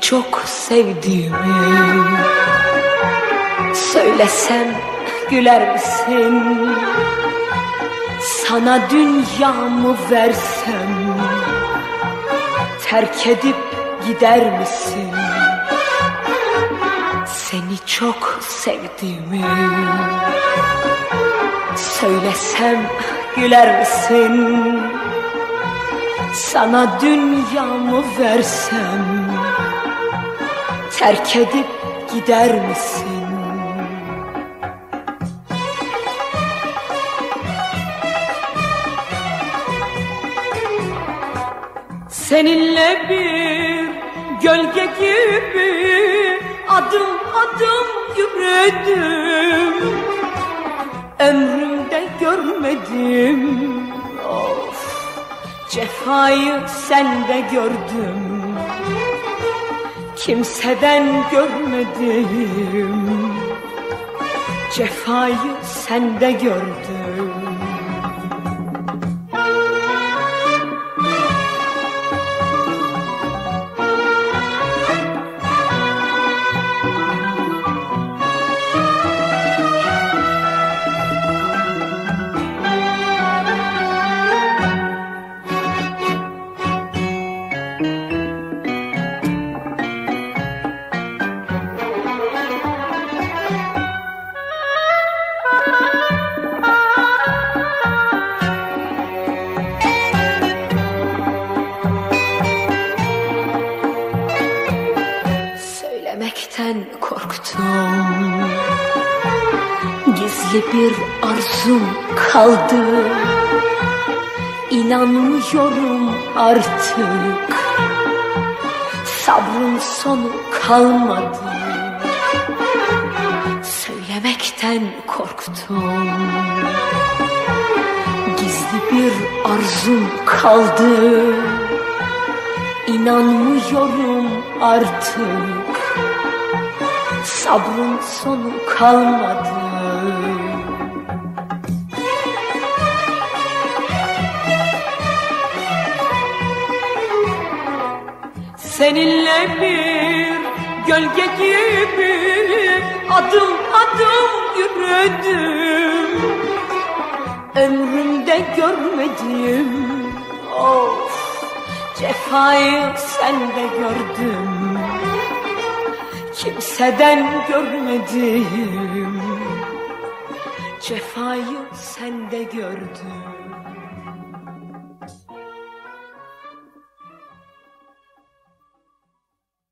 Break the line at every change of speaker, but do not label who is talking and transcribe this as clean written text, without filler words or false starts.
çok sevdiğimi söylesem güler misin? Sana dünyamı versem terk edip gider misin? Seni çok sevdiğimi söylesem güler misin? Sana dünyamı versem terk edip gider misin? Seninle bir gölge gibi adım adım yürüdüm. Ömrümde görmedim, of, cefayı sende gördüm. Kimseden görmedim, cefayı sende gördüm. Söylemekten korktum, gizli bir arzum kaldı. İnanmıyorum artık, sabrın sonu kalmadı. Söylemekten korktum, gizli bir arzum kaldı. İnanmıyorum artık, sabrın sonu kalmadı. Seninle bir gölge gibi adım adım yürüdüm. Ömrümde görmedim, of, cefayı sende gördüm. Kimseden görmedim, cefayı sende gördüm.